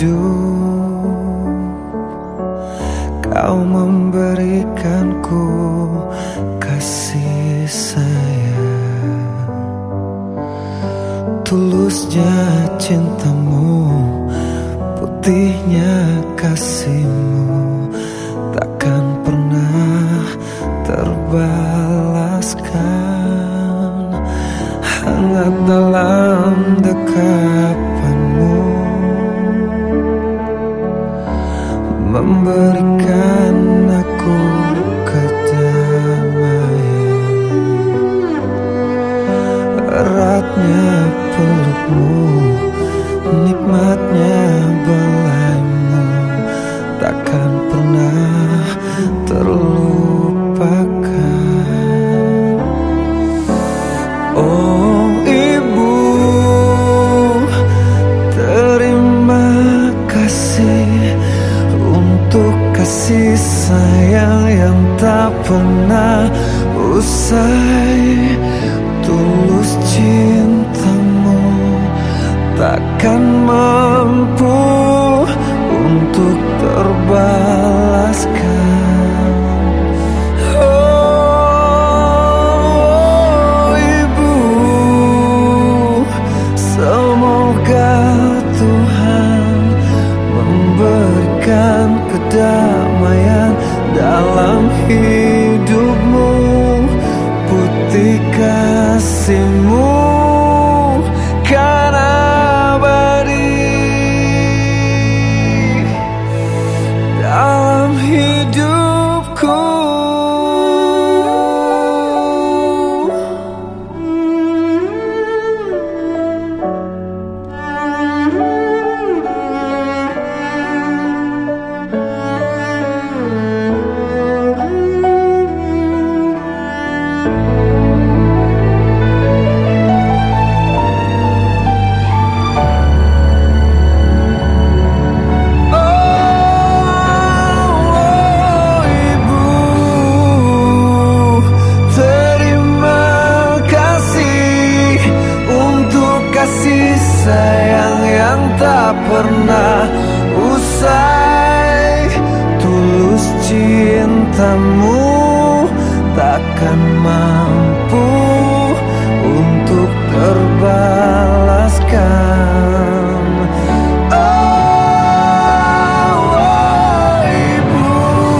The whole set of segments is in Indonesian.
hidup, Kau memberikanku kasih sayang. Tulusnya cintamu, putihnya kasihmu, takkan pernah terbalaskan. Hangat dalam dekapanmu, memberikan aku kedamaian. Eratnya pelukmu, nikmatnya belaimu, takkan pernah terlupakan. Oh ibu, terima kasih untuk kasih sayang yang tak pernah usai. Tulus cintamu takkan mampu untuk terbalaskan. Oh ibu, semoga Tuhan memberikan kedamaian dalam hidupmu, putih kasihmu kan abadi dalam hidupku. Kasih sayang yang tak pernah usai. Tulus cintamu takkan mampu untuk terbalaskan. Oh ibu,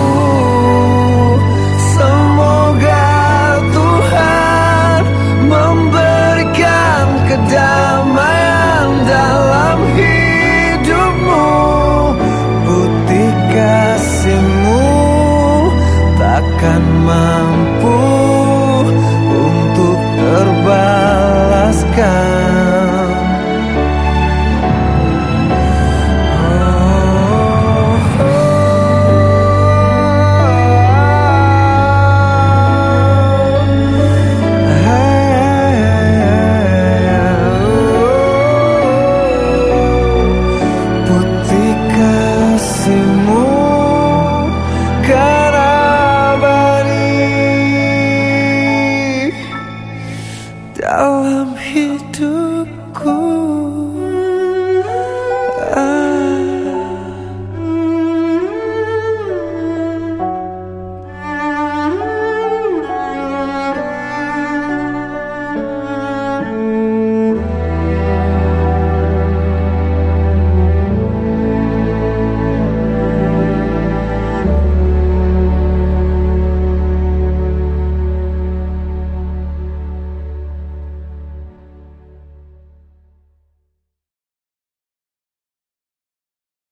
semoga Tuhan memberikan kedamaian dalam hidupmu, putih kasihmu takkan mampu untuk terbalaskan. Kasihmu kan abadi dalam hidupku.